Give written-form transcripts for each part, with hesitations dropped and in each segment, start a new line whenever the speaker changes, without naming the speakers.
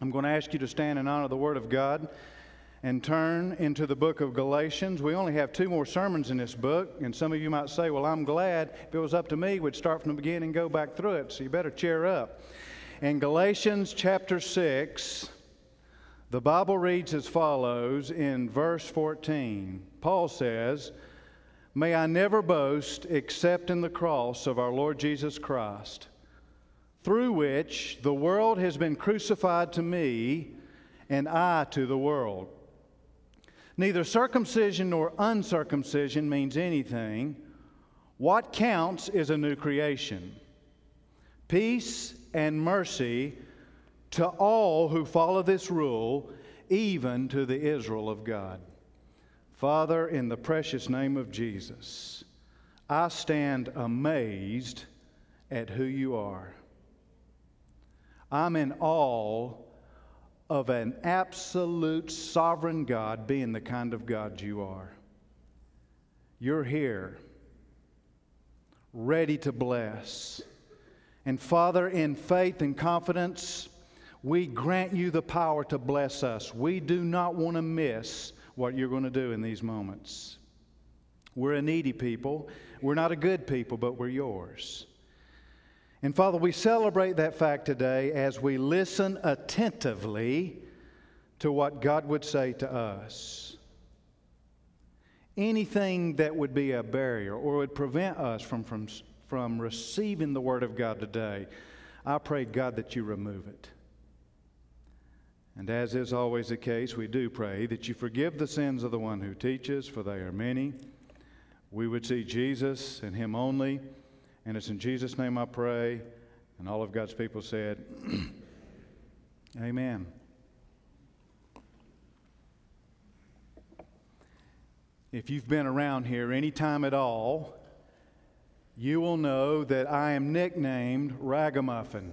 I'm going to ask you to stand in honor of the Word of God and turn into the book of Galatians. We only have 2 more sermons in this book, and some of you might say, well, I'm glad. If it was up to me, we'd start from the beginning and go back through it, so you better cheer up. In Galatians chapter 6, the Bible reads as follows in verse 14. Paul says, "May I never boast except in the cross of our Lord Jesus Christ, through which the world has been crucified to me, and I to the world. Neither circumcision nor uncircumcision means anything. What counts is a new creation. Peace and mercy to all who follow this rule, even to the Israel of God." Father, in the precious name of Jesus, I stand amazed at who you are. I'm in awe of an absolute sovereign God being the kind of God you are. You're here, ready to bless. And Father, in faith and confidence, we grant you the power to bless us. We do not want to miss what you're going to do in these moments. We're a needy people. We're not a good people, but we're yours. And Father, we celebrate that fact today as we listen attentively to what God would say to us. Anything that would be a barrier or would prevent us from receiving the Word of God today, I pray, God, that you remove it. And as is always the case, we do pray that you forgive the sins of the one who teaches, for they are many. We would see Jesus and Him only. And it's in Jesus' name I pray. And all of God's people said, Amen. If you've been around here any time at all, you will know that I am nicknamed Ragamuffin.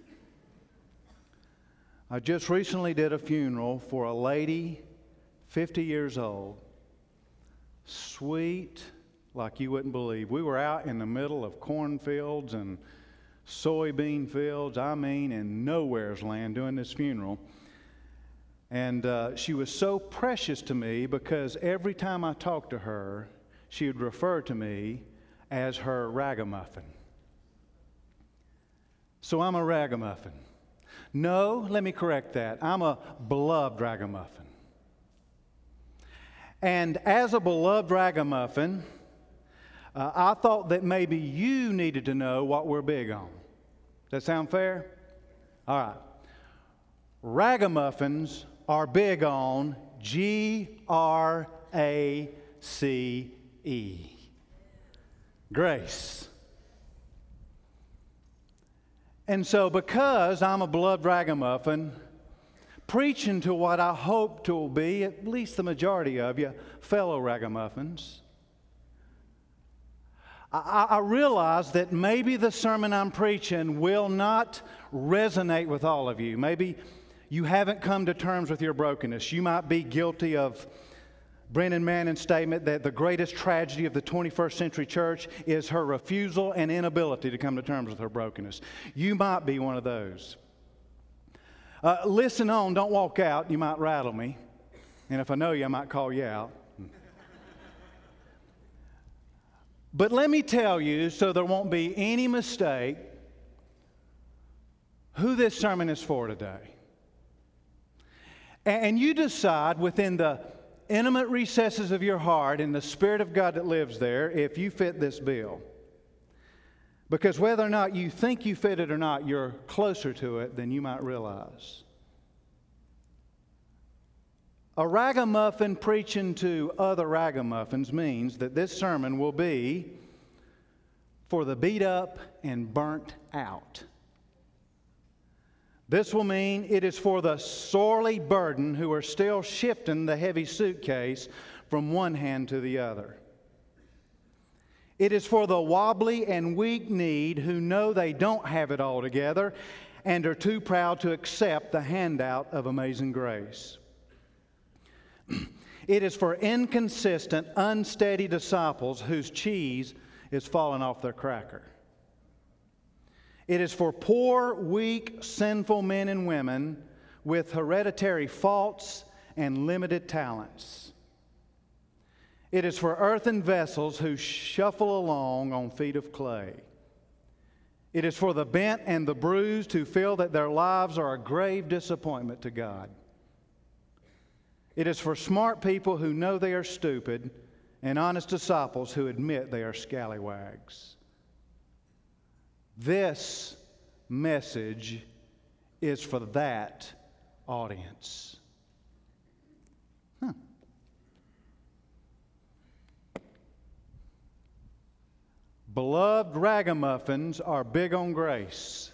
I just recently did a funeral for a lady, 50 years old, sweet, like you wouldn't believe. We were out in the middle of cornfields and soybean fields, in nowhere's land doing this funeral. And she was so precious to me because every time I talked to her, she would refer to me as her ragamuffin. So I'm a ragamuffin. No, let me correct that. I'm a beloved ragamuffin. And as a beloved ragamuffin, I thought that maybe you needed to know what we're big on. Does that sound fair? All right. Ragamuffins are big on G-R-A-C-E. Grace. And so because I'm a beloved ragamuffin, preaching to what I hope to will be, at least the majority of you, fellow ragamuffins, I realize that maybe the sermon I'm preaching will not resonate with all of you. Maybe you haven't come to terms with your brokenness. You might be guilty of Brennan Manning's statement that the greatest tragedy of the 21st century church is her refusal and inability to come to terms with her brokenness. You might be one of those. Listen on, don't walk out. You might rattle me. And if I know you, I might call you out. But let me tell you, so there won't be any mistake, who this sermon is for today. And you decide within the intimate recesses of your heart and the Spirit of God that lives there if you fit this bill. Because whether or not you think you fit it or not, you're closer to it than you might realize. A ragamuffin preaching to other ragamuffins means that this sermon will be for the beat up and burnt out. This will mean it is for the sorely burdened who are still shifting the heavy suitcase from one hand to the other. It is for the wobbly and weak-kneed who know they don't have it all together and are too proud to accept the handout of amazing grace. It is for inconsistent, unsteady disciples whose cheese is falling off their cracker. It is for poor, weak, sinful men and women with hereditary faults and limited talents. It is for earthen vessels who shuffle along on feet of clay. It is for the bent and the bruised who feel that their lives are a grave disappointment to God. It is for smart people who know they are stupid and honest disciples who admit they are scallywags. This message is for that audience. Beloved ragamuffins are big on grace.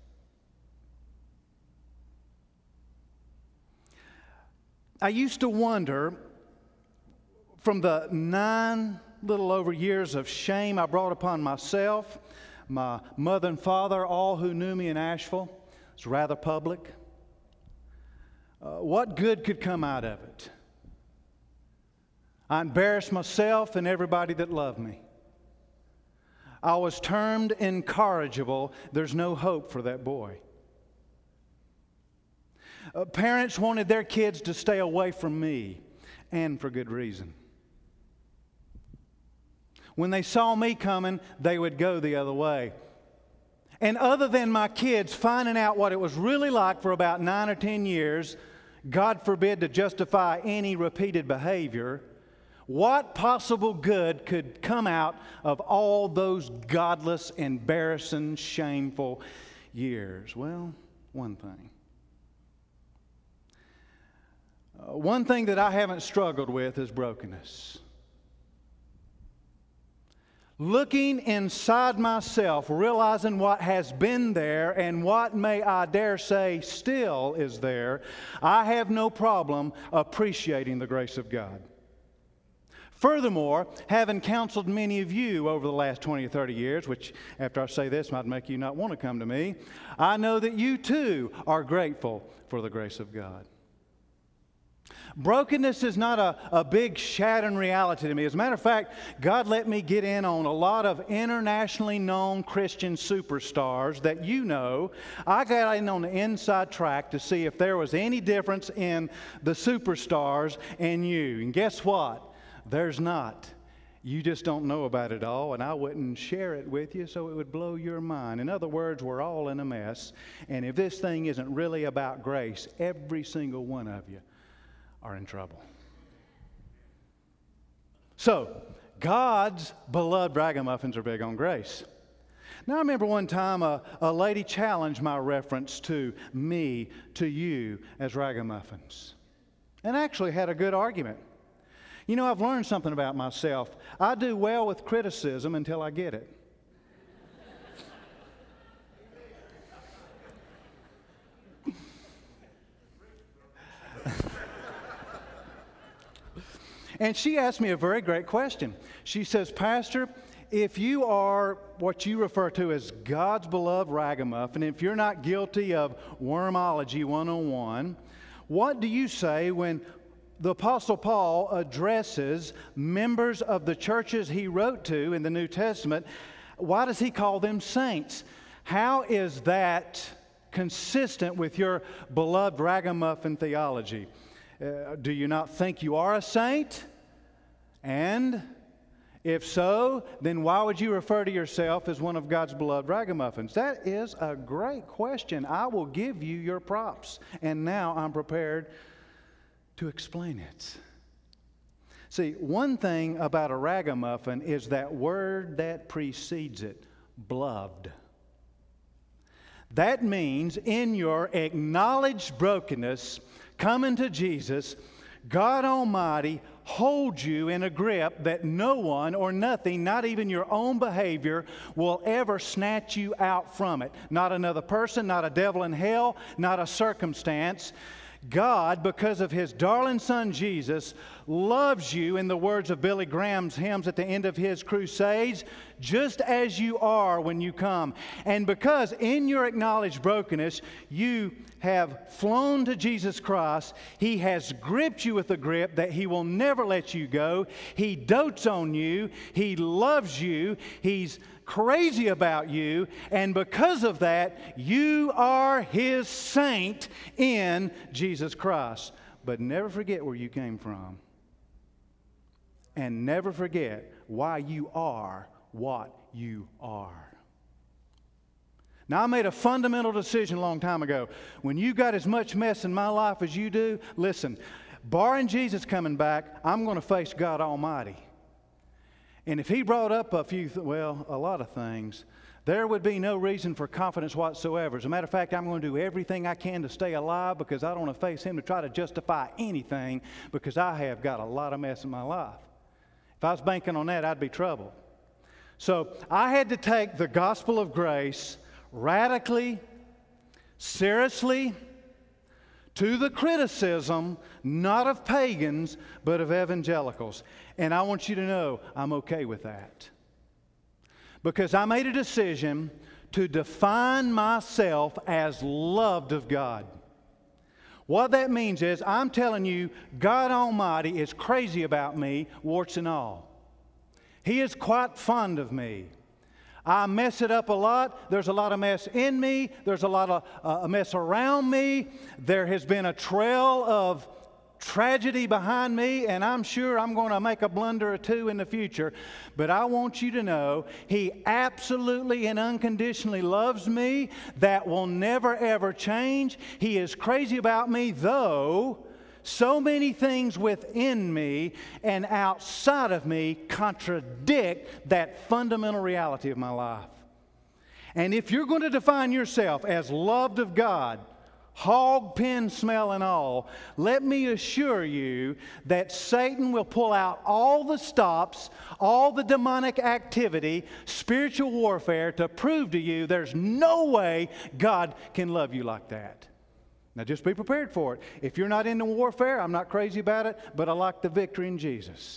I used to wonder, from the 9 little over years of shame I brought upon myself, my mother and father, all who knew me in Asheville, it's rather public, what good could come out of it? I embarrassed myself and everybody that loved me. I was termed incorrigible. There's no hope for that boy. Parents wanted their kids to stay away from me, and for good reason. When they saw me coming, they would go the other way. And other than my kids finding out what it was really like for about 9 or 10 years, God forbid to justify any repeated behavior, what possible good could come out of all those godless, embarrassing, shameful years? Well, one thing. One thing that I haven't struggled with is brokenness. Looking inside myself, realizing what has been there and what, may I dare say, still is there, I have no problem appreciating the grace of God. Furthermore, having counseled many of you over the last 20 or 30 years, which after I say this might make you not want to come to me, I know that you too are grateful for the grace of God. Brokenness is not a big shattering reality to me. As a matter of fact, God let me get in on a lot of internationally known Christian superstars that you know. I got in on the inside track to see if there was any difference in the superstars and you. And guess what? There's not. You just don't know about it all, and I wouldn't share it with you so it would blow your mind. In other words, we're all in a mess, and if this thing isn't really about grace, every single one of you are in trouble. So, God's beloved ragamuffins are big on grace. Now, I remember one time a lady challenged my reference to me, to you, as ragamuffins, and actually had a good argument. You know, I've learned something about myself. I do well with criticism until I get it. And she asked me a very great question. She says, Pastor, if you are what you refer to as God's beloved ragamuffin, if you're not guilty of wormology 101, what do you say when the Apostle Paul addresses members of the churches he wrote to in the New Testament? Why does he call them saints? How is that consistent with your beloved ragamuffin theology? Do you not think you are a saint? And if so, then why would you refer to yourself as one of God's beloved ragamuffins? That is a great question. I will give you your props. And now I'm prepared to explain it. See, one thing about a ragamuffin is that word that precedes it, beloved. That means in your acknowledged brokenness, coming to Jesus, God Almighty holds you in a grip that no one or nothing, not even your own behavior, will ever snatch you out from it. Not another person, not a devil in hell, not a circumstance. God, because of His darling Son Jesus, loves you, in the words of Billy Graham's hymns at the end of his crusades, just as you are when you come. And because in your acknowledged brokenness, you have flown to Jesus Christ, He has gripped you with a grip that He will never let you go. He dotes on you. He loves you. He's crazy about you, and because of that, you are His saint in Jesus Christ. But never forget where you came from. And never forget why you are what you are. Now, I made a fundamental decision a long time ago. When you got as much mess in my life as you do, listen, barring Jesus coming back, I'm going to face God Almighty. And if He brought up a lot of things, there would be no reason for confidence whatsoever. As a matter of fact, I'm going to do everything I can to stay alive because I don't want to face Him to try to justify anything because I have got a lot of mess in my life. If I was banking on that, I'd be troubled. So I had to take the gospel of grace radically, seriously, to the criticism, not of pagans, but of evangelicals. And I want you to know I'm okay with that. Because I made a decision to define myself as loved of God. What that means is I'm telling you, God Almighty is crazy about me, warts and all. He is quite fond of me. I mess it up a lot. There's a lot of mess in me. There's a lot of mess around me. There has been a trail of tragedy behind me, and I'm sure I'm going to make a blunder or two in the future. But I want you to know He absolutely and unconditionally loves me. That will never, ever change. He is crazy about me, though so many things within me and outside of me contradict that fundamental reality of my life. And if you're going to define yourself as loved of God, hog pen smell and all, let me assure you that Satan will pull out all the stops, all the demonic activity, spiritual warfare to prove to you there's no way God can love you like that. Now just be prepared for it. If you're not into warfare, I'm not crazy about it, but I like the victory in Jesus.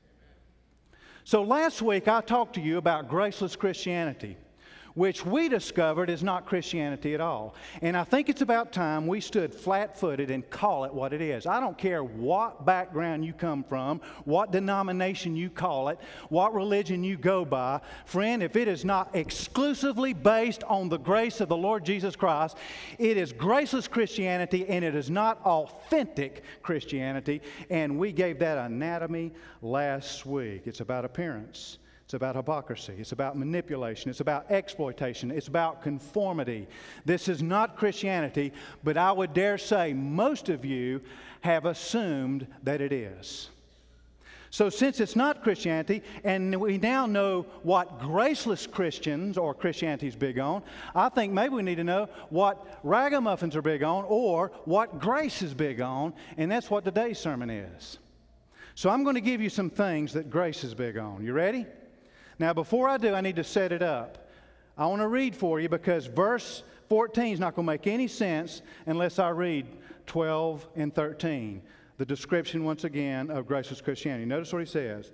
So last week I talked to you about graceless Christianity, which we discovered is not Christianity at all. And I think it's about time we stood flat-footed and call it what it is. I don't care what background you come from, what denomination you call it, what religion you go by. Friend, if it is not exclusively based on the grace of the Lord Jesus Christ, it is graceless Christianity and it is not authentic Christianity. And we gave that anatomy last week. It's about appearance. It's about hypocrisy. It's about manipulation. It's about exploitation. It's about conformity. This is not Christianity, but I would dare say most of you have assumed that it is. So since it's not Christianity, and we now know what graceless Christians or Christianity is big on, I think maybe we need to know what ragamuffins are big on or what grace is big on, and that's what today's sermon is. So I'm going to give you some things that grace is big on. You ready? Now, before I do, I need to set it up. I want to read for you because verse 14 is not going to make any sense unless I read 12 and 13. The description, once again, of graceless Christianity. Notice what he says.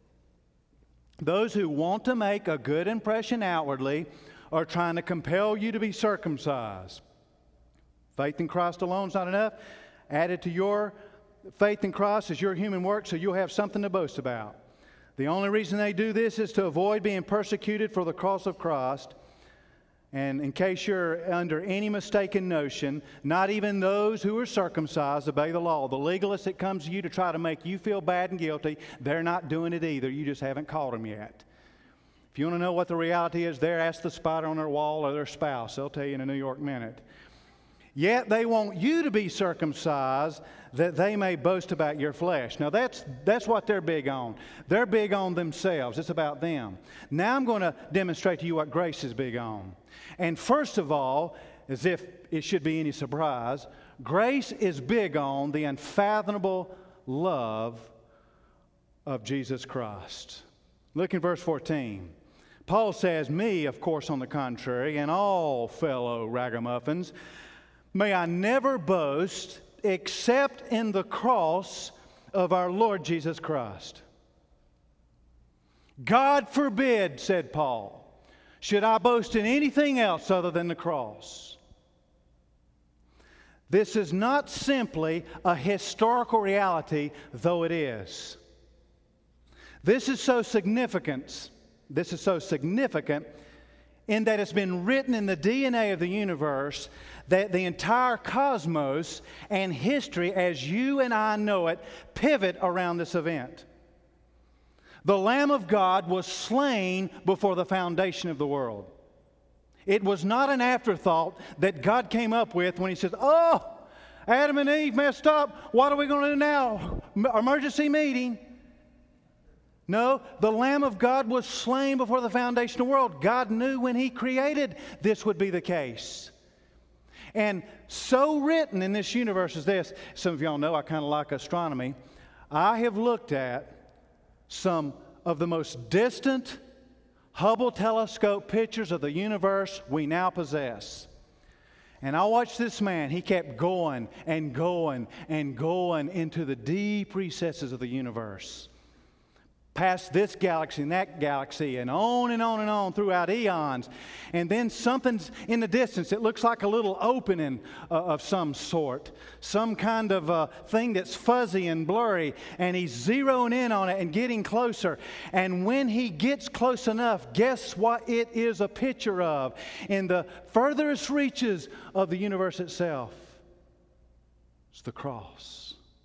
Those who want to make a good impression outwardly are trying to compel you to be circumcised. Faith in Christ alone is not enough. Added to your faith in Christ is your human work, so you'll have something to boast about. The only reason they do this is to avoid being persecuted for the cross of Christ. And in case you're under any mistaken notion, not even those who are circumcised obey the law. The legalist that comes to you to try to make you feel bad and guilty, they're not doing it either. You just haven't caught them yet. If you want to know what the reality is there, ask the spider on their wall or their spouse. They'll tell you in a New York minute. Yet they want you to be circumcised that they may boast about your flesh. Now that's what they're big on. They're big on themselves. It's about them. Now I'm going to demonstrate to you what grace is big on. And first of all, as if it should be any surprise, grace is big on the unfathomable love of Jesus Christ. Look in verse 14. Paul says, me, of course, on the contrary, and all fellow ragamuffins, may I never boast except in the cross of our Lord Jesus Christ. God forbid, said Paul, should I boast in anything else other than the cross. This is not simply a historical reality, though it is. This is so significant This is so significant in that it's been written in the DNA of the universe that the entire cosmos and history as you and I know it pivot around this event. The Lamb of God was slain before the foundation of the world. It was not an afterthought that God came up with when He said, "Oh, Adam and Eve messed up. What are we going to do now? Emergency meeting." No, the Lamb of God was slain before the foundation of the world. God knew when He created this would be the case. And so written in this universe is this. Some of y'all know I kind of like astronomy. I have looked at some of the most distant Hubble telescope pictures of the universe we now possess. And I watched this man. He kept going and going and going into the deep recesses of the universe. Past this galaxy and that galaxy and on and on and on throughout eons. And then something's in the distance. It looks like a little opening of some sort. Some kind of thing that's fuzzy and blurry. And he's zeroing in on it and getting closer. And when he gets close enough, guess what it is a picture of? In the furthest reaches of the universe itself. It's the cross.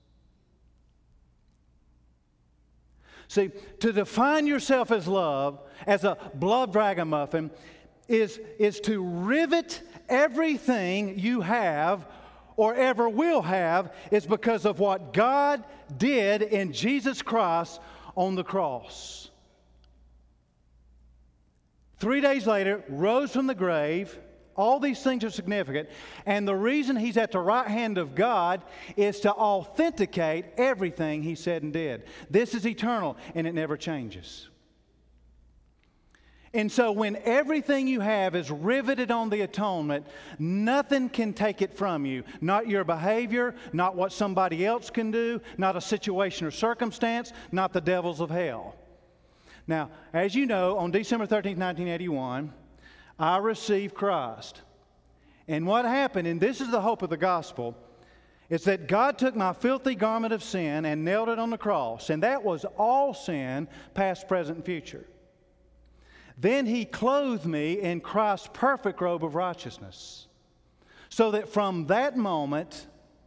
See, to define yourself as love, as a beloved ragamuffin, is to rivet everything you have or ever will have is because of what God did in Jesus Christ on the cross. 3 days later, rose from the grave. All these things are significant. And the reason He's at the right hand of God is to authenticate everything He said and did. This is eternal, and it never changes. And so when everything you have is riveted on the atonement, nothing can take it from you. Not your behavior, not what somebody else can do, not a situation or circumstance, not the devils of hell. Now, as you know, on December 13th, 1981, I received Christ. And what happened, and this is the hope of the gospel, is that God took my filthy garment of sin and nailed it on the cross. And that was all sin, past, present, and future. Then He clothed me in Christ's perfect robe of righteousness. So that from that moment,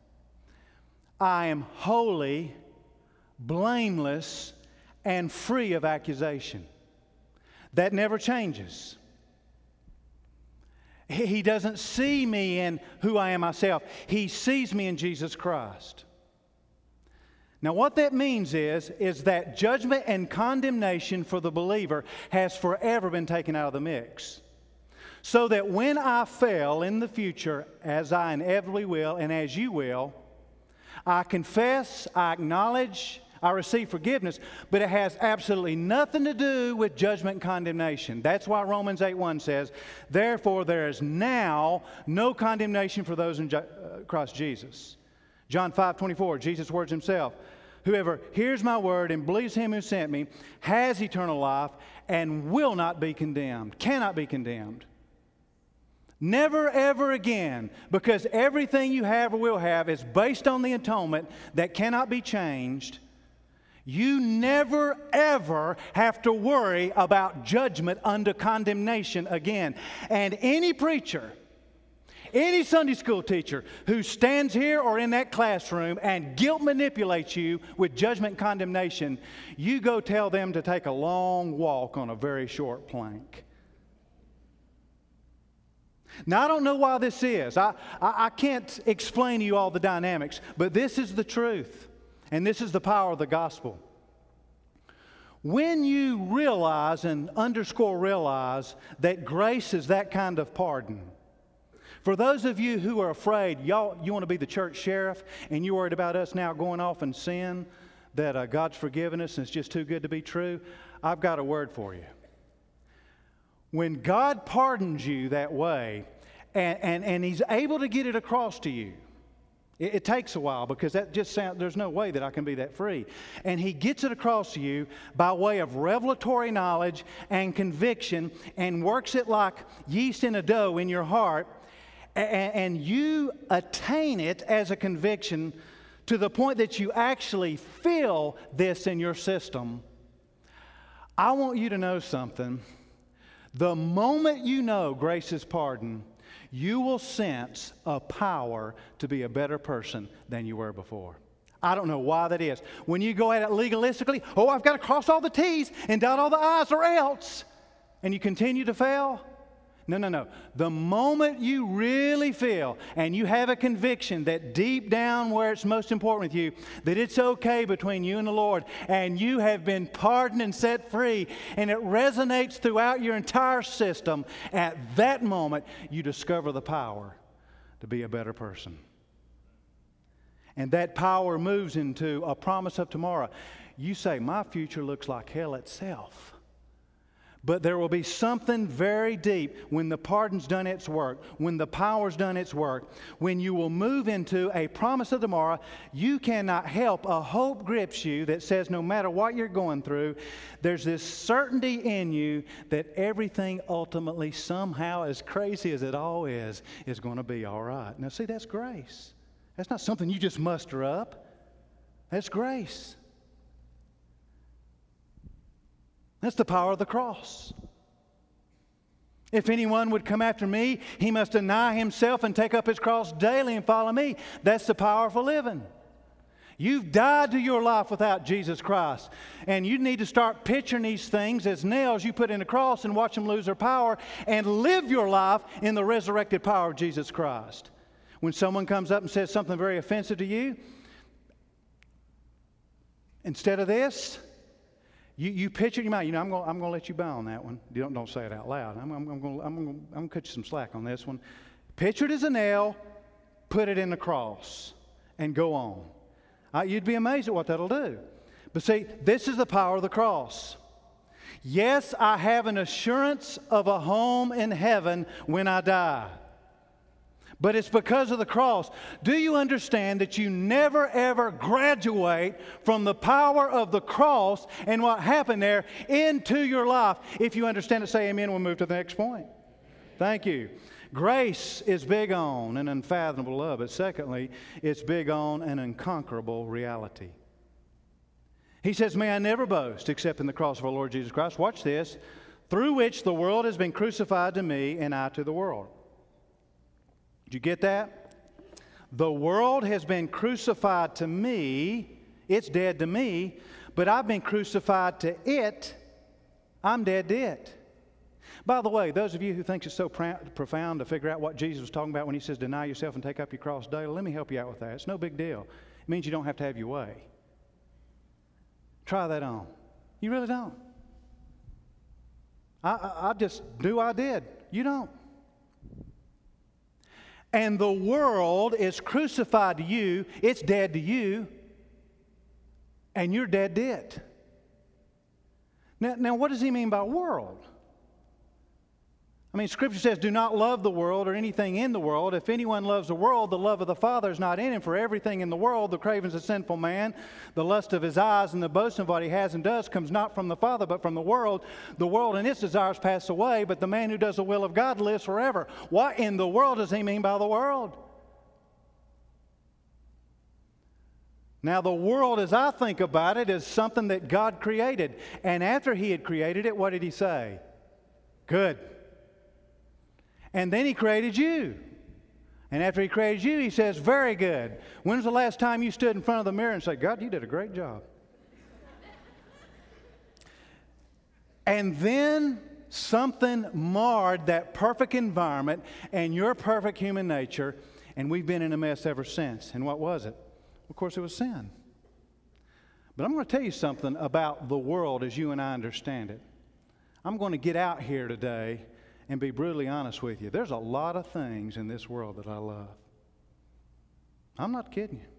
I am holy, blameless, and free of accusation. That never changes. He doesn't see me in who I am myself. He sees me in Jesus Christ. Now what that means is that judgment and condemnation for the believer has forever been taken out of the mix. So that when I fail in the future, as I inevitably will and as you will, I confess, I acknowledge, I receive forgiveness, but it has absolutely nothing to do with judgment and condemnation. That's why Romans 8:1 says, "Therefore there is now no condemnation for those in Christ Jesus." John 5:24, Jesus' words Himself, "Whoever hears my word and believes Him who sent me has eternal life and will not be condemned," cannot be condemned. Never, ever again, because everything you have or will have is based on the atonement that cannot be changed. You never, ever have to worry about judgment under condemnation again. And any preacher, any Sunday school teacher who stands here or in that classroom and guilt manipulates you with judgment and condemnation, you go tell them to take a long walk on a very short plank. Now, I don't know why this is. I can't explain to you all the dynamics, but this is the truth. And this is the power of the gospel. When you realize and underscore realize that grace is that kind of pardon. For those of you who are afraid, you want to be the church sheriff and you're worried about us now going off in sin, that God's forgiven us and it's just too good to be true, I've got a word for you. When God pardons you that way and He's able to get it across to you, it takes a while because that just sounds, there's no way that I can be that free. And He gets it across to you by way of revelatory knowledge and conviction and works it like yeast in a dough in your heart. And you attain it as a conviction to the point that you actually feel this in your system. I want you to know something. The moment you know grace is pardon, you will sense a power to be a better person than you were before. I don't know why that is. When you go at it legalistically, oh, I've got to cross all the T's and dot all the I's or else, and you continue to fail. No. The moment you really feel and you have a conviction that deep down where it's most important with you, that it's okay between you and the Lord, and you have been pardoned and set free, and it resonates throughout your entire system, at that moment you discover the power to be a better person. And that power moves into a promise of tomorrow. You say, my future looks like hell itself. But there will be something very deep when the pardon's done its work, when the power's done its work, when you will move into a promise of tomorrow. You cannot help, a hope grips you that says no matter what you're going through, there's this certainty in you that everything ultimately, somehow, as crazy as it all is going to be all right. Now see, that's grace. That's not something you just muster up. That's grace. That's the power of the cross. If anyone would come after me, he must deny himself and take up his cross daily and follow me. That's the power for living. You've died to your life without Jesus Christ. And you need to start picturing these things as nails you put in a cross and watch them lose their power, and live your life in the resurrected power of Jesus Christ. When someone comes up and says something very offensive to you, instead of this, you picture in your mind, I'm going to let you bow on that one. Don't say it out loud. I'm going to cut you some slack on this one. Picture it as a nail, put it in the cross, and go on. You'd be amazed at what that'll do. But see, this is the power of the cross. Yes, I have an assurance of a home in heaven when I die. But it's because of the cross. Do you understand that you never ever graduate from the power of the cross and what happened there into your life? If you understand it, say amen. We'll move to the next point. Thank you. Grace is big on an unfathomable love. But secondly, it's big on an unconquerable reality. He says, may I never boast except in the cross of our Lord Jesus Christ. Watch this. Through which the world has been crucified to me and I to the world. Did you get that? The world has been crucified to me. It's dead to me. But I've been crucified to it. I'm dead to it. By the way, those of you who think it's so profound to figure out what Jesus was talking about when he says deny yourself and take up your cross daily, let me help you out with that. It's no big deal. It means you don't have to have your way. Try that on. You really don't. I just do I did. You don't. And the world is crucified to you. It's dead to you. And you're dead to it. Now, what does he mean by world? I mean, Scripture says, do not love the world or anything in the world. If anyone loves the world, the love of the Father is not in him. For everything in the world, the cravings of sinful man, the lust of his eyes, and the boasting of what he has and does comes not from the Father, but from the world. The world and its desires pass away, but the man who does the will of God lives forever. What in the world does he mean by the world? Now, the world, as I think about it, is something that God created. And after he had created it, what did he say? Good. And then he created you. And after he created you, he says, very good. When was the last time you stood in front of the mirror and said, God, you did a great job? And then something marred that perfect environment and your perfect human nature, and we've been in a mess ever since. And what was it? Of course, it was sin. But I'm going to tell you something about the world as you and I understand it. I'm going to get out here today and be brutally honest with you. There's a lot of things in this world that I love. I'm not kidding you.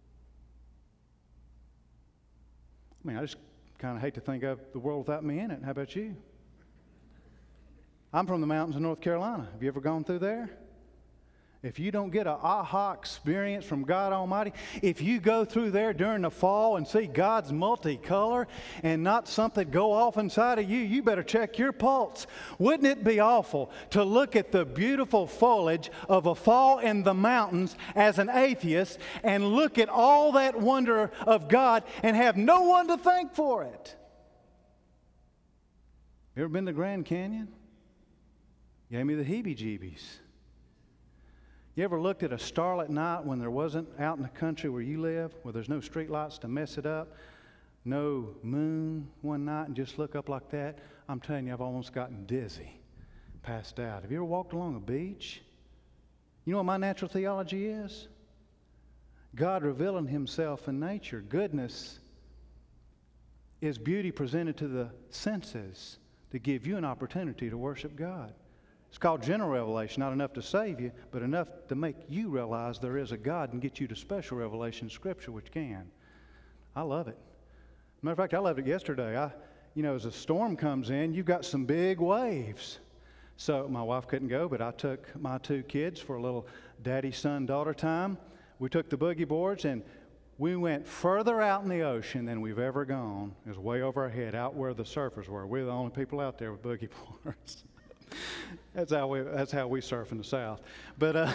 I mean, I just kind of hate to think of the world without me in it. How about you? I'm from the mountains of North Carolina. Have you ever gone through there? If you don't get an aha experience from God Almighty, if you go through there during the fall and see God's multicolor and not something go off inside of you, you better check your pulse. Wouldn't it be awful to look at the beautiful foliage of a fall in the mountains as an atheist and look at all that wonder of God and have no one to thank for it? You ever been to Grand Canyon? Gave me the heebie-jeebies. You ever looked at a starlit night when there wasn't out in the country where you live, where there's no street lights to mess it up, no moon one night, and just look up like that? I'm telling you, I've almost gotten dizzy, passed out. Have you ever walked along a beach? You know what my natural theology is? God revealing Himself in nature. Goodness is beauty presented to the senses to give you an opportunity to worship God. It's called general revelation, not enough to save you, but enough to make you realize there is a God and get you to special revelation in Scripture, which can. I love it. Matter of fact, I loved it yesterday. As a storm comes in, you've got some big waves. So my wife couldn't go, but I took my two kids for a little daddy, son, daughter time. We took the boogie boards and we went further out in the ocean than we've ever gone. It was way over our head, out where the surfers were. We're the only people out there with boogie boards. That's how we surf in the South. But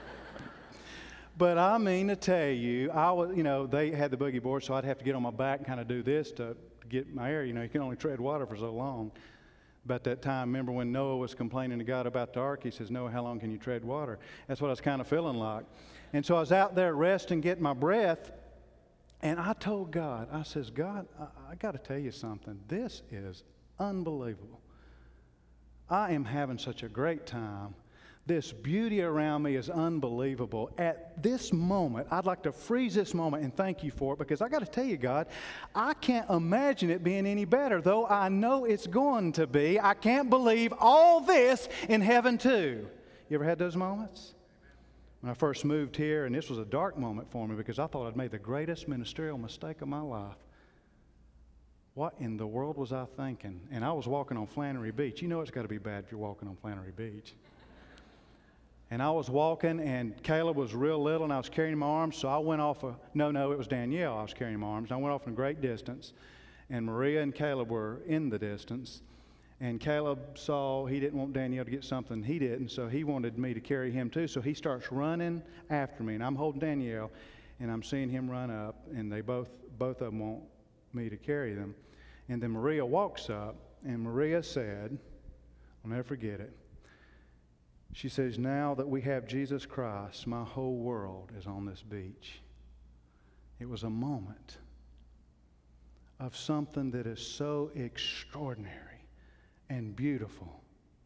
I mean to tell you, they had the boogie board, so I'd have to get on my back and kind of do this to get my air. You can only tread water for so long. About that time, remember when Noah was complaining to God about the ark? He says, Noah, how long can you tread water? That's what I was kind of feeling like. And so I was out there resting, getting my breath, and I told God, I says, God, I got to tell you something. This is unbelievable. I am having such a great time. This beauty around me is unbelievable. At this moment, I'd like to freeze this moment and thank you for it, because I got to tell you, God, I can't imagine it being any better, though I know it's going to be. I can't believe all this in heaven too. You ever had those moments? When I first moved here, and this was a dark moment for me because I thought I'd made the greatest ministerial mistake of my life. What in the world was I thinking? And I was walking on Flannery Beach. You know it's got to be bad if you're walking on Flannery Beach. And I was walking, and Caleb was real little, and I was carrying my arms, so I went off it was Danielle I was carrying my arms. I went off in a great distance, and Maria and Caleb were in the distance. And Caleb saw he didn't want Danielle to get something he didn't, so he wanted me to carry him too. So he starts running after me, and I'm holding Danielle, and I'm seeing him run up, and they both of them want me to carry them. And then Maria walks up, and Maria said, I'll never forget it. She says, now that we have Jesus Christ, my whole world is on this beach. It was a moment of something that is so extraordinary and beautiful.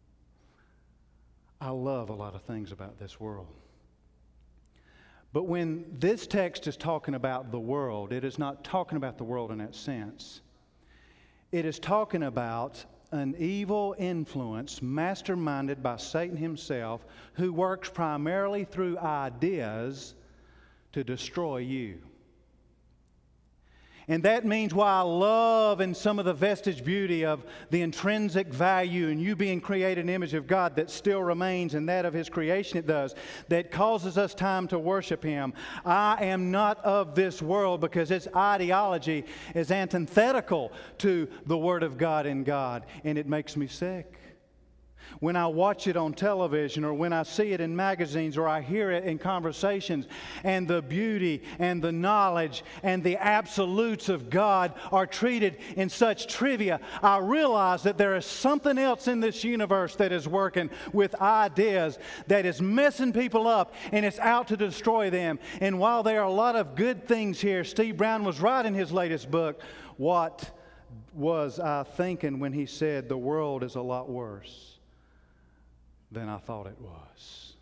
I love a lot of things about this world. But when this text is talking about the world, it is not talking about the world in that sense. It is talking about an evil influence masterminded by Satan himself, who works primarily through ideas to destroy you. And that means why I love and some of the vestige beauty of the intrinsic value in you being created in the image of God that still remains, and that of His creation it does, that causes us time to worship Him. I am not of this world, because its ideology is antithetical to the Word of God in God, and it makes me sick. When I watch it on television, or when I see it in magazines, or I hear it in conversations, and the beauty and the knowledge and the absolutes of God are treated in such trivia, I realize that there is something else in this universe that is working with ideas that is messing people up, and it's out to destroy them. And while there are a lot of good things here, Steve Brown was right in his latest book. What was I thinking when he said the world is a lot worse than I thought it was?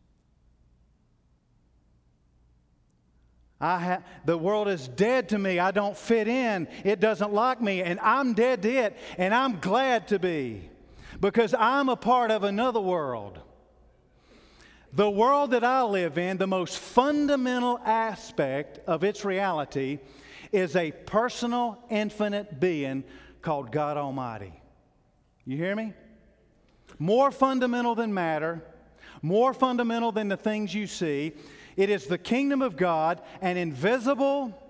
The world is dead to me. I don't fit in. It doesn't like me, and I'm dead to it, and I'm glad to be, because I'm a part of another world. The world that I live in, the most fundamental aspect of its reality is a personal, infinite being called God Almighty. You hear me? More fundamental than matter, more fundamental than the things you see. It is the kingdom of God, an invisible,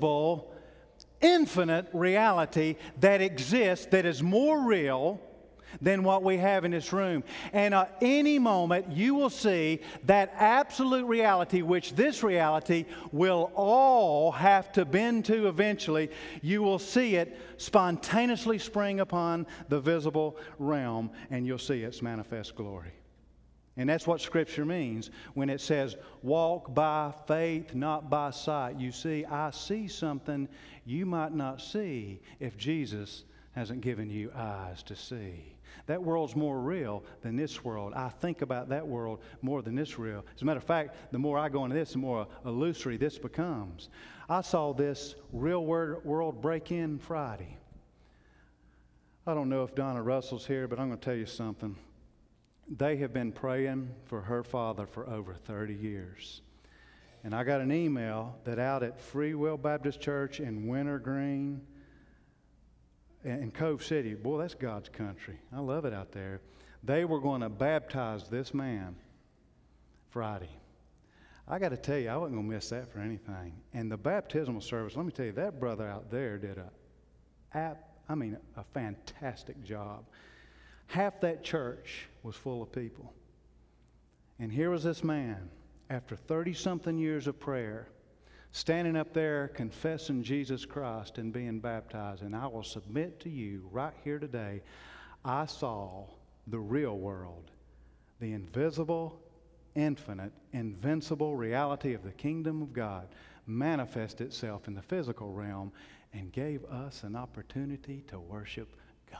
invincible, infinite reality that exists, that is more real than what we have in this room. And at any moment, you will see that absolute reality, which this reality will all have to bend to eventually. You will see it spontaneously spring upon the visible realm, and you'll see its manifest glory. And that's what Scripture means when it says, walk by faith, not by sight. You see, I see something you might not see if Jesus hasn't given you eyes to see. That world's more real than this world. I think about that world more than this real. As a matter of fact, the more I go into this, the more illusory this becomes. I saw this real world break in Friday. I don't know if Donna Russell's here, but I'm going to tell you something. They have been praying for her father for over 30 years. And I got an email that out at Free Will Baptist Church in Wintergreen in Cove City, boy, that's God's country. I love it out there. They were going to baptize this man Friday. I got to tell you, I wasn't going to miss that for anything. And the baptismal service, let me tell you, that brother out there did a fantastic job. Half that church was full of people. And here was this man, after 30-something years of prayer, standing up there confessing Jesus Christ and being baptized. And I will submit to you right here today, I saw the real world, the invisible, infinite, invincible reality of the kingdom of God manifest itself in the physical realm and gave us an opportunity to worship God.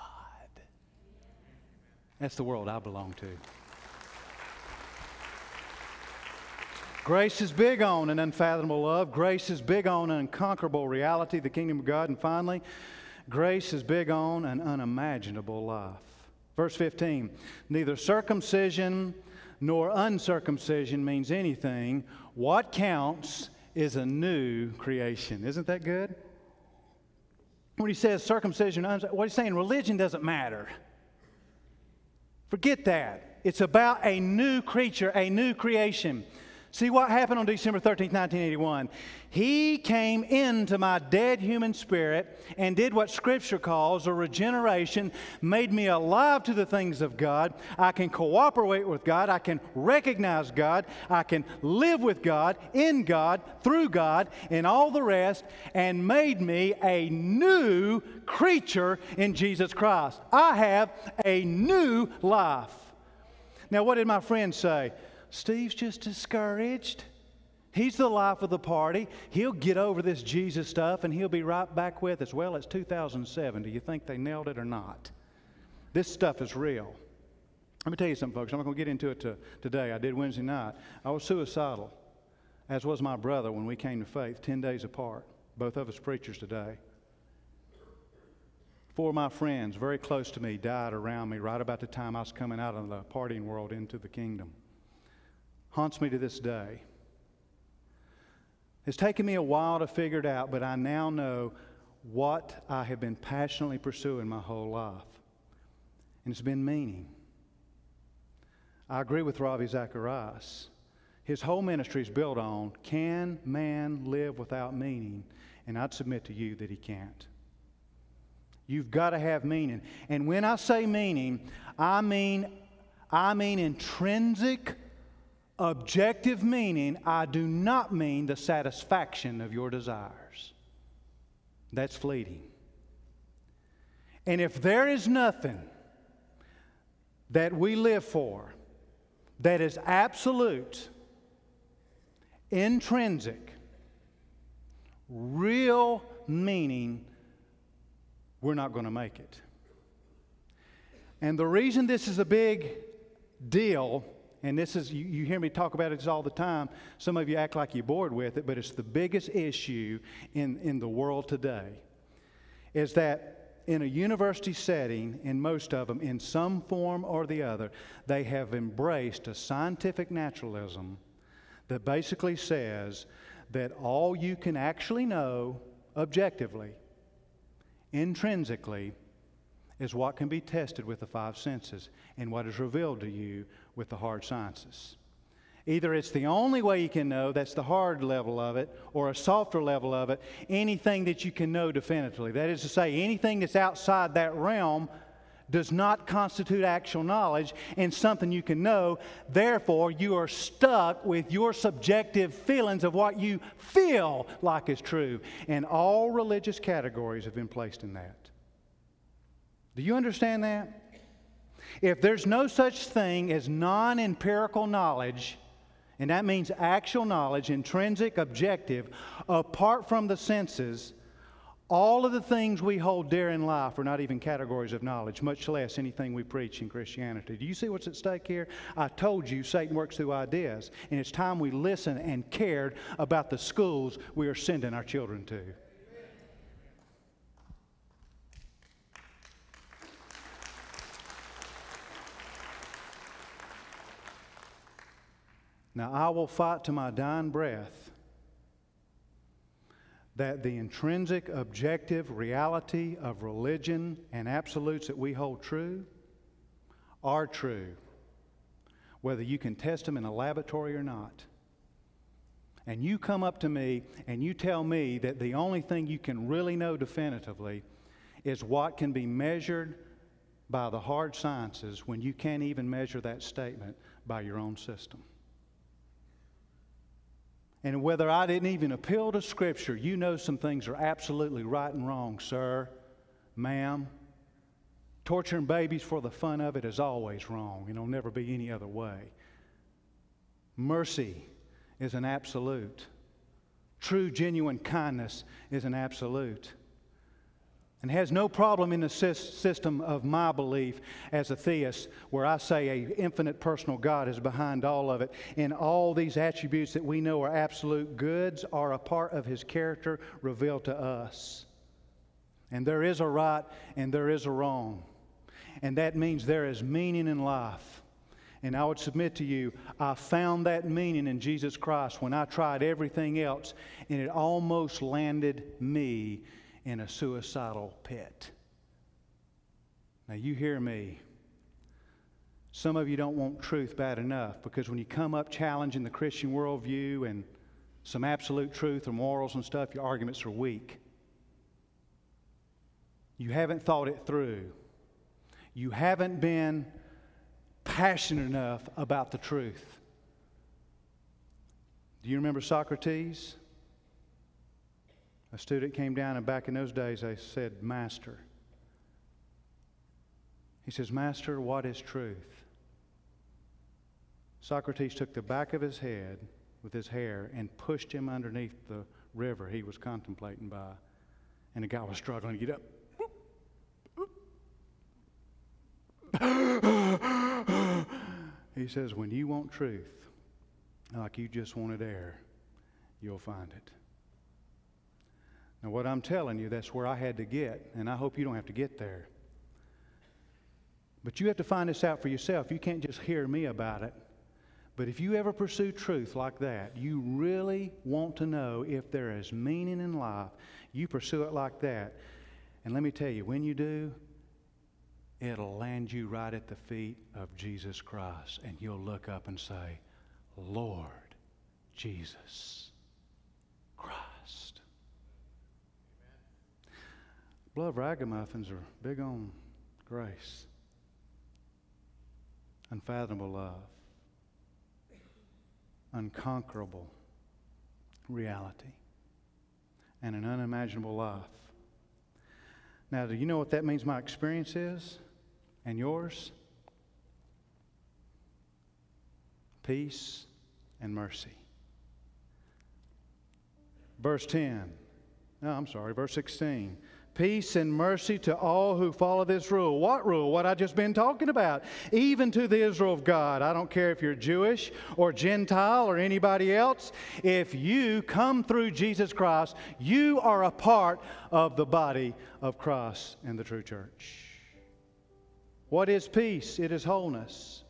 That's the world I belong to. Grace is big on an unfathomable love. Grace is big on an unconquerable reality, the kingdom of God. And finally, grace is big on an unimaginable life. Verse 15, neither circumcision nor uncircumcision means anything. What counts is a new creation. Isn't that good? When he says circumcision, what he's saying, religion doesn't matter. Forget that. It's about a new creature, a new creation. See what happened on December 13th, 1981. He came into my dead human spirit and did what Scripture calls a regeneration, made me alive to the things of God. I can cooperate with God. I can recognize God. I can live with God, in God, through God, and all the rest, and made me a new creature in Jesus Christ. I have a new life. Now, what did my friend say? Steve's just discouraged. He's the life of the party. He'll get over this Jesus stuff and he'll be right back with us. Well, it's 2007. Do you think they nailed it or not? This stuff is real. Let me tell you something, folks. I'm not going to get into it today. I did Wednesday night. I was suicidal, as was my brother when we came to faith, 10 days apart. Both of us preachers today. 4 of my friends, very close to me, died around me right about the time I was coming out of the partying world into the kingdom. Haunts me to this day. It's taken me a while to figure it out, but I now know what I have been passionately pursuing my whole life. And it's been meaning. I agree with Ravi Zacharias. His whole ministry is built on, can man live without meaning? And I'd submit to you that he can't. You've got to have meaning. And when I say meaning, I mean intrinsic, objective meaning. I do not mean the satisfaction of your desires. That's fleeting. And if there is nothing that we live for that is absolute, intrinsic, real meaning, we're not going to make it. And the reason this is a big deal, and this is, you hear me talk about it all the time. Some of you act like you're bored with it, but it's the biggest issue in the world today, is that in a university setting, in most of them, in some form or the other, they have embraced a scientific naturalism that basically says that all you can actually know objectively, intrinsically, is what can be tested with the 5 senses and what is revealed to you with the hard sciences. Either it's the only way you can know, that's the hard level of it, or a softer level of it, anything that you can know definitively. That is to say, anything that's outside that realm does not constitute actual knowledge and something you can know. Therefore, you are stuck with your subjective feelings of what you feel like is true. And all religious categories have been placed in that. Do you understand that? If there's no such thing as non-empirical knowledge, and that means actual knowledge, intrinsic, objective, apart from the senses, all of the things we hold dear in life are not even categories of knowledge, much less anything we preach in Christianity. Do you see what's at stake here? I told you Satan works through ideas, and it's time we listen and cared about the schools we are sending our children to. Now, I will fight to my dying breath that the intrinsic, objective reality of religion and absolutes that we hold true are true, whether you can test them in a laboratory or not. And you come up to me and you tell me that the only thing you can really know definitively is what can be measured by the hard sciences when you can't even measure that statement by your own system. And whether I didn't even appeal to Scripture, you know some things are absolutely right and wrong, sir, ma'am. Torturing babies for the fun of it is always wrong. It'll never be any other way. Mercy is an absolute. True, genuine kindness is an absolute. And has no problem in the system of my belief as a theist, where I say an infinite personal God is behind all of it. And all these attributes that we know are absolute goods are a part of His character revealed to us. And there is a right and there is a wrong. And that means there is meaning in life. And I would submit to you, I found that meaning in Jesus Christ when I tried everything else, and it almost landed me in a suicidal pit. Now you hear me. Some of you don't want truth bad enough, because when you come up challenging the Christian worldview and some absolute truth or morals and stuff, your arguments are weak. You haven't thought it through. You haven't been passionate enough about the truth. Do you remember Socrates? A student came down, and back in those days they said, Master. He says, Master, what is truth? Socrates took the back of his head with his hair and pushed him underneath the river he was contemplating by. And the guy was struggling to get up. He says, when you want truth, like you just wanted air, you'll find it. Now, what I'm telling you, that's where I had to get, and I hope you don't have to get there. But you have to find this out for yourself. You can't just hear me about it. But if you ever pursue truth like that, you really want to know if there is meaning in life, you pursue it like that. And let me tell you, when you do, it'll land you right at the feet of Jesus Christ, and you'll look up and say, Lord Jesus Christ. Blood ragamuffins are big on grace, unfathomable love, unconquerable reality, and an unimaginable life. Now, do you know what that means my experience is and yours? Peace and mercy. Verse 16. Peace and mercy to all who follow this rule. What rule? What I just been talking about. Even to the Israel of God. I don't care if you're Jewish or Gentile or anybody else. If you come through Jesus Christ, you are a part of the body of Christ and the true church. What is peace? It is wholeness.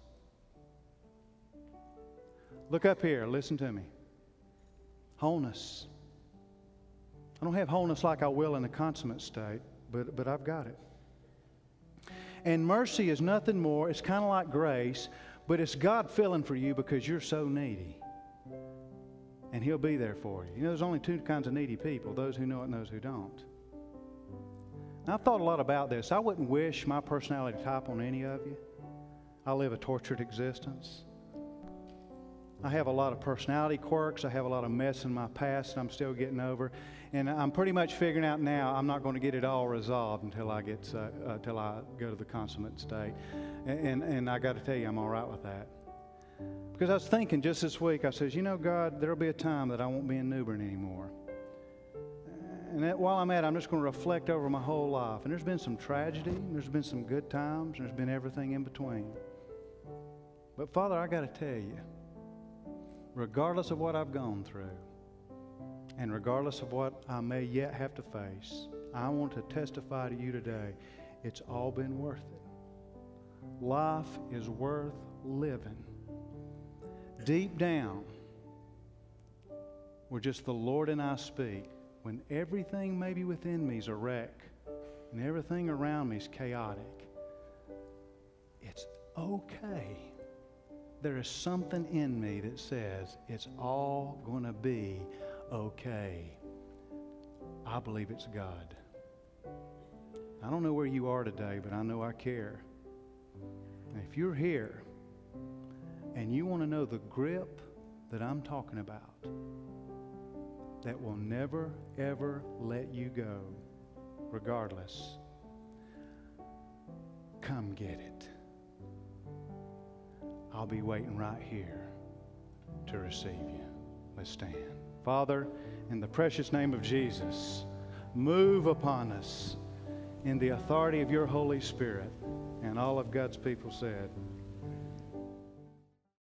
Look up here. Listen to me. Wholeness. I don't have wholeness like I will in a consummate state, but I've got it. And mercy is nothing more. It's kind of like grace, but it's God filling for you because you're so needy. And He'll be there for you. You know, there's only two kinds of needy people, those who know it and those who don't. Now, I've thought a lot about this. I wouldn't wish my personality type on any of you. I live a tortured existence. I have a lot of personality quirks. I have a lot of mess in my past that I'm still getting over. And I'm pretty much figuring out now I'm not going to get it all resolved until I go to the consummate state. And I got to tell you, I'm all right with that. Because I was thinking just this week, I says, you know, God, there'll be a time that I won't be in New Bern anymore. And while I'm at it, I'm just going to reflect over my whole life. And there's been some tragedy, and there's been some good times, and there's been everything in between. But Father, I got to tell you, regardless of what I've gone through, and regardless of what I may yet have to face, I want to testify to you today, it's all been worth it. Life is worth living. Deep down, where just the Lord and I speak, when everything maybe within me is a wreck, and everything around me is chaotic, it's okay. There is something in me that says it's all going to be okay. I believe it's God. I don't know where you are today, but I know I care. And if you're here and you want to know the grip that I'm talking about, that will never, ever let you go, regardless, come get it. I'll be waiting right here to receive you. Let's stand. Father, in the precious name of Jesus, move upon us in the authority of your Holy Spirit. And all of God's people said,